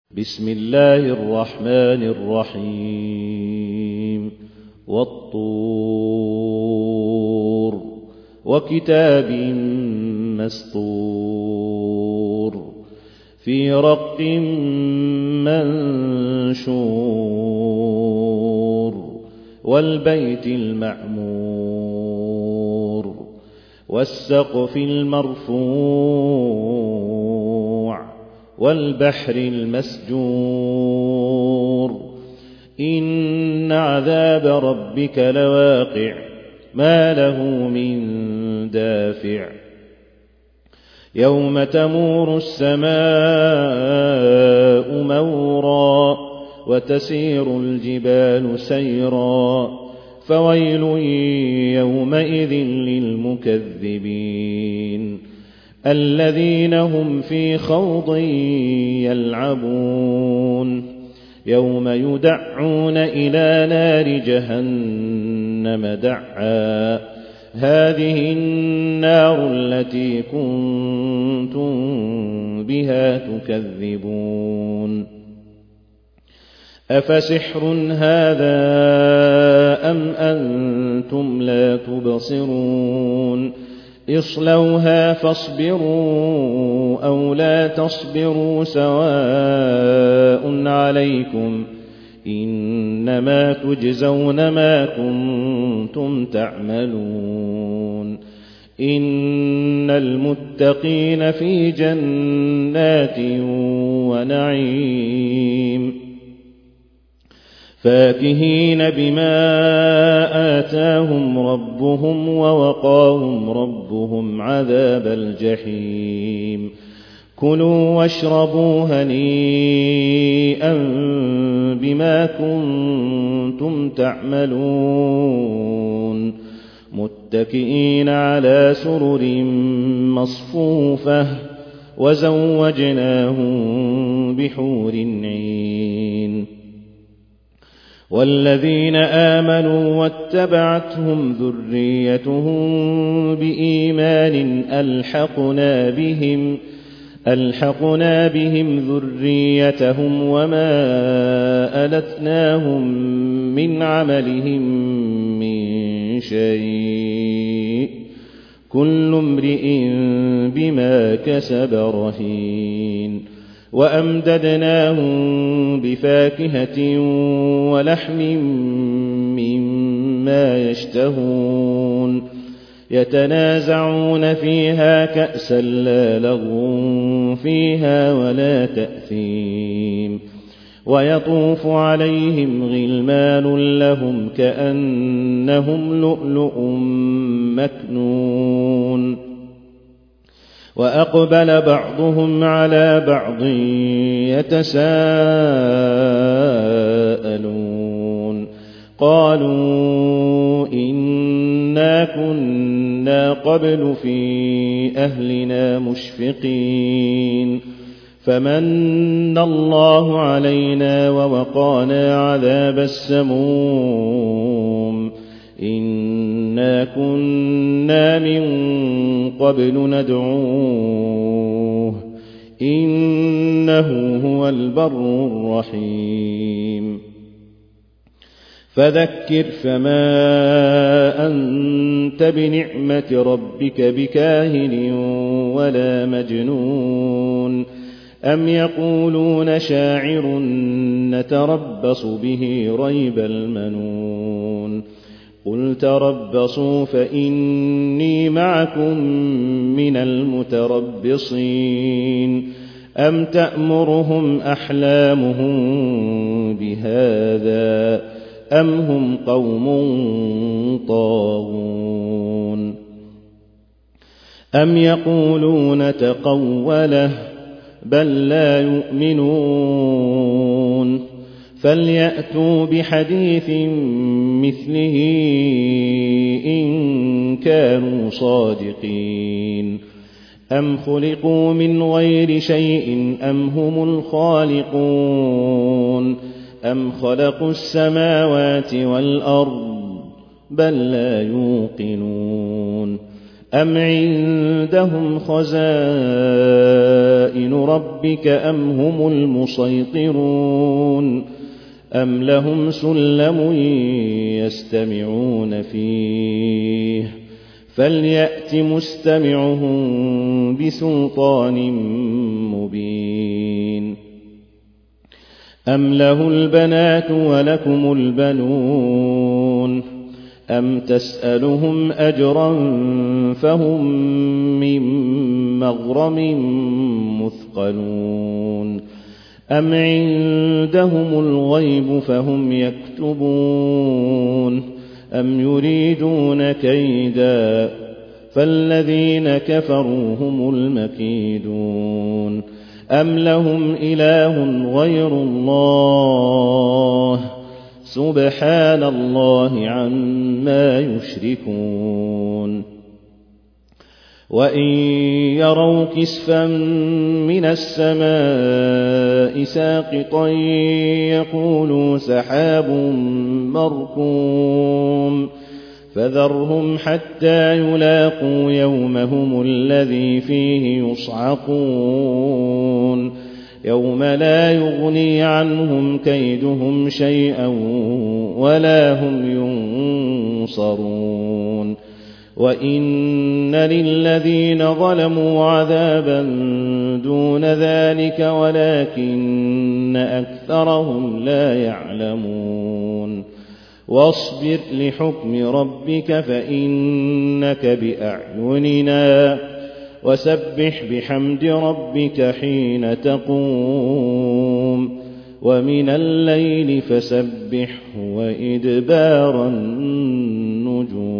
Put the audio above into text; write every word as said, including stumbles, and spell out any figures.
بسم الله الرحمن الرحيم والطور وكتاب مسطور في رق منشور والبيت المعمور والسقف المرفوع والبحر المسجور إن عذاب ربك لواقع ما له من دافع يوم تمور السماء مورا وتسير الجبال سيرا فويل يومئذ للمكذبين الذين هم في خوض يلعبون يوم يدعون إلى نار جهنم دعا هذه النار التي كنتم بها تكذبون أفسحر هذا أم أنتم لا تبصرون اصلوها فاصبروا أو لا تصبروا سواء عليكم إنما تجزون ما كنتم تعملون إن المتقين في جنات ونعيم فاكهين بما آتاهم ربهم ووقاهم ربهم عذاب الجحيم كلوا واشربوا هنيئا بما كنتم تعملون متكئين على سرر مصفوفة وزوجناهم بحور عين والذين آمنوا واتبعتهم ذريتهم بإيمان ألحقنا بهم ألحقنا بهم ذريتهم وما ألتناهم من عملهم من شيء كل امرئ بما كسب رهين وأمددناهم بفاكهة ولحم مما يشتهون يتنازعون فيها كأسا لا لغو فيها ولا تأثيم ويطوف عليهم غلمان لهم كأنهم لؤلؤ مكنون وأقبل بعضهم على بعض يتساءلون قالوا إنا كنا قبل في أهلنا مشفقين فمن الله علينا ووقانا عذاب السموم إنا كنا من قبل ندعوه إنه هو البر الرحيم فذكر فما أنت بنعمة ربك بكاهن ولا مجنون أم يقولون شاعر نتربص به ريب المنون قل تربصوا فإني معكم من المتربصين أم تأمرهم أحلامهم بهذا أم هم قوم طاغون أم يقولون تقوله بل لا يؤمنون فليأتوا بحديث مثله إن كانوا صادقين أم خلقوا من غير شيء أم هم الخالقون أم خلقوا السماوات والأرض بل لا يوقنون أم عندهم خزائن ربك أم هم المسيطرون أم لهم سلم يستمعون فيه فليأت مستمعهم بسلطان مبين أم له البنات ولكم البنون أم تسألهم أجرا فهم من مغرم مثقلون أم عندهم الغيب فهم يكتبون أم يريدون كيدا فالذين كفروا هم المكيدون أم لهم إله غير الله سبحان الله عما يشركون وإن يروا كسفا من السماء ساقطا يقولوا سحاب مركوم فذرهم حتى يلاقوا يومهم الذي فيه يصعقون يوم لا يغني عنهم كيدهم شيئا ولا هم ينصرون وإن للذين ظلموا عذابا دون ذلك ولكن أكثرهم لا يعلمون واصبر لحكم ربك فإنك بأعيننا وسبح بحمد ربك حين تقوم ومن الليل فسبحه وإدبار النجوم